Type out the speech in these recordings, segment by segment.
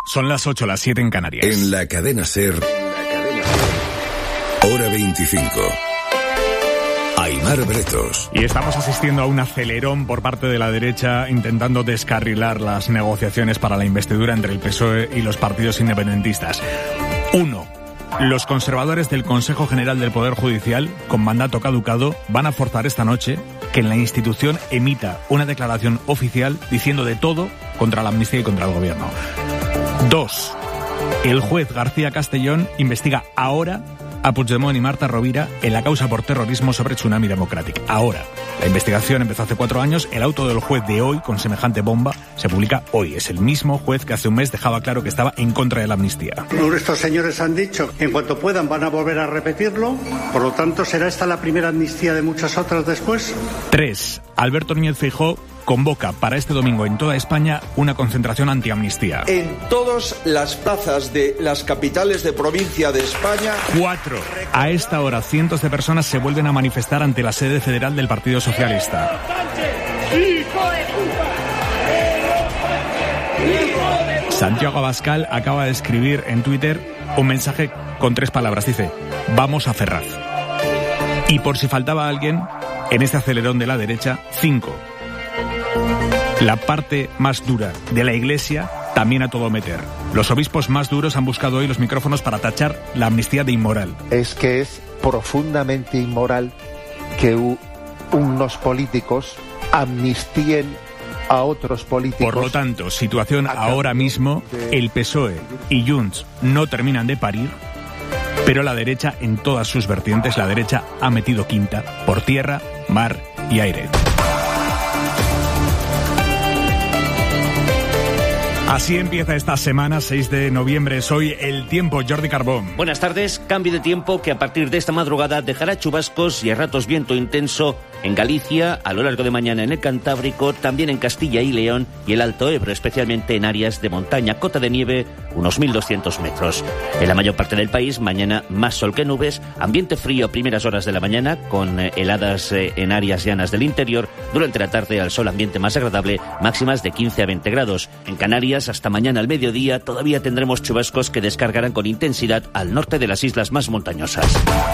Son las 8, las 7 en Canarias. En la cadena SER, hora 25. Aimar Bretos. Y estamos asistiendo a un acelerón por parte de la derecha intentando descarrilar las negociaciones para la investidura entre el PSOE y los partidos independentistas. 1. Los conservadores del Consejo General del Poder Judicial, con mandato caducado, van a forzar esta noche que en la institución emita una declaración oficial diciendo de todo contra la amnistía y contra el gobierno. 2. El juez García Castellón investiga ahora a Puigdemont y Marta Rovira en la causa por terrorismo sobre Tsunami Democratic. Ahora. La investigación empezó hace 4 años. El auto del juez de hoy, con semejante bomba, se publica hoy. Es el mismo juez que hace un mes dejaba claro que estaba en contra de la amnistía. Estos señores han dicho que en cuanto puedan van a volver a repetirlo. Por lo tanto, ¿será esta la primera amnistía de muchas otras después? 3. Alberto Núñez Feijóo convoca para este domingo en toda España una concentración antiamnistía. En todas las plazas de las capitales de provincia de España. 4. A esta hora cientos de personas se vuelven a manifestar ante la sede federal del Partido Socialista. Santiago Abascal acaba de escribir en Twitter un mensaje con 3 palabras. Dice: vamos a Ferraz. Y por si faltaba alguien, en este acelerón de la derecha, 5. La parte más dura de la Iglesia también a todo meter. Los obispos más duros han buscado hoy los micrófonos para tachar la amnistía de inmoral. Es que es profundamente inmoral que unos políticos amnistíen a otros políticos. Por lo tanto, situación ahora mismo, el PSOE y Junts no terminan de parir, pero la derecha en todas sus vertientes, la derecha ha metido quinta por tierra, mar y aire. Así empieza esta semana, 6 de noviembre. Soy El Tiempo, Jordi Carbón. Buenas tardes. Cambio de tiempo que a partir de esta madrugada dejará chubascos y a ratos viento intenso en Galicia, a lo largo de mañana en el Cantábrico, también en Castilla y León y el Alto Ebro, especialmente en áreas de montaña, cota de nieve, unos 1.200 metros. En la mayor parte del país, mañana más sol que nubes, ambiente frío a primeras horas de la mañana, con heladas en áreas llanas del interior. Durante la tarde al sol ambiente más agradable, máximas de 15 a 20 grados. En Canarias, hasta mañana al mediodía, todavía tendremos chubascos que descargarán con intensidad al norte de las islas más montañosas.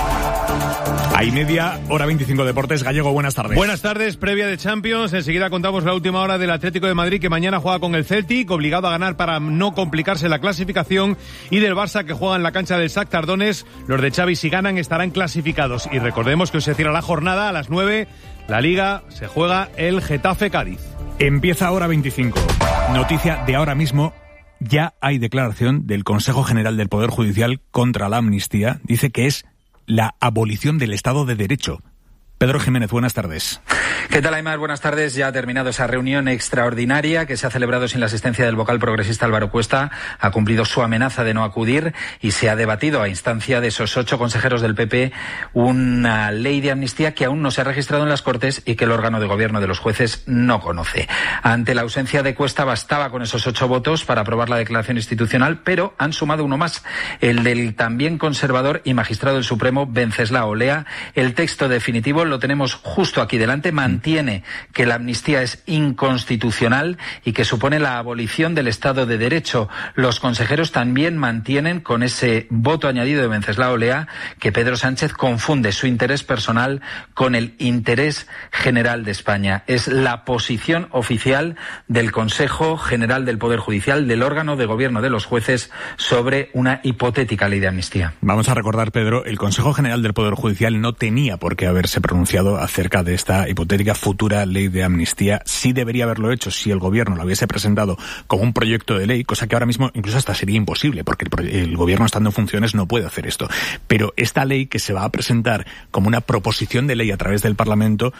Ahí media, hora 25 Deportes. Gallego, buenas tardes. Buenas tardes, previa de Champions. Enseguida contamos la última hora del Atlético de Madrid, que mañana juega con el Celtic, obligado a ganar para no complicarse la clasificación, y del Barça, que juega en la cancha del Shakhtar Donetsk. Los de Xavi, si ganan, estarán clasificados. Y recordemos que hoy se cierra la jornada a las 9. La Liga se juega el Getafe-Cádiz. Empieza ahora 25. Noticia de ahora mismo. Ya hay declaración del Consejo General del Poder Judicial contra la amnistía. Dice que es la abolición del Estado de Derecho. Pedro Jiménez, buenas tardes. ¿Qué tal, Aimar? Buenas tardes. Ya ha terminado esa reunión extraordinaria que se ha celebrado sin la asistencia del vocal progresista Álvaro Cuesta. Ha cumplido su amenaza de no acudir y se ha debatido a instancia de esos 8 consejeros del PP una ley de amnistía que aún no se ha registrado en las Cortes y que el órgano de gobierno de los jueces no conoce. Ante la ausencia de Cuesta bastaba con esos 8 votos para aprobar la declaración institucional, pero han sumado uno más, el del también conservador y magistrado del Supremo Venceslao Olea. El texto definitivo lo tenemos justo aquí delante. Mantiene que la amnistía es inconstitucional y que supone la abolición del Estado de Derecho. Los consejeros también mantienen, con ese voto añadido de Venceslao Olea, que Pedro Sánchez confunde su interés personal con el interés general de España. Es la posición oficial del Consejo General del Poder Judicial, del órgano de gobierno de los jueces, sobre una hipotética ley de amnistía. Vamos a recordar, Pedro, el Consejo General del Poder Judicial no tenía por qué haberse pronunciado acerca de esta hipotética futura ley de amnistía. Sí debería haberlo hecho si el gobierno lo hubiese presentado como un proyecto de ley, cosa que ahora mismo incluso hasta sería imposible, porque el gobierno, estando en funciones, no puede hacer esto. Pero esta ley, que se va a presentar como una proposición de ley a través del Parlamento,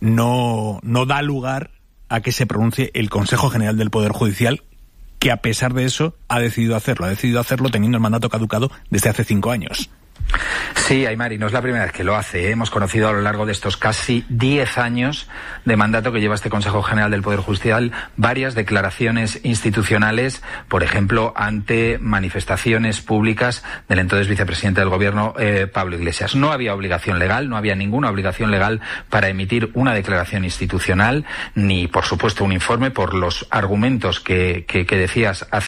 no da lugar a que se pronuncie el Consejo General del Poder Judicial, que a pesar de eso ha decidido hacerlo teniendo el mandato caducado desde hace 5 años. Sí, Aimar, y no es la primera vez que lo hace. Hemos conocido a lo largo de estos casi 10 años de mandato que lleva este Consejo General del Poder Judicial varias declaraciones institucionales, por ejemplo, ante manifestaciones públicas del entonces vicepresidente del Gobierno, Pablo Iglesias. No había obligación legal, no había ninguna obligación legal para emitir una declaración institucional, ni, por supuesto, un informe por los argumentos que decías hace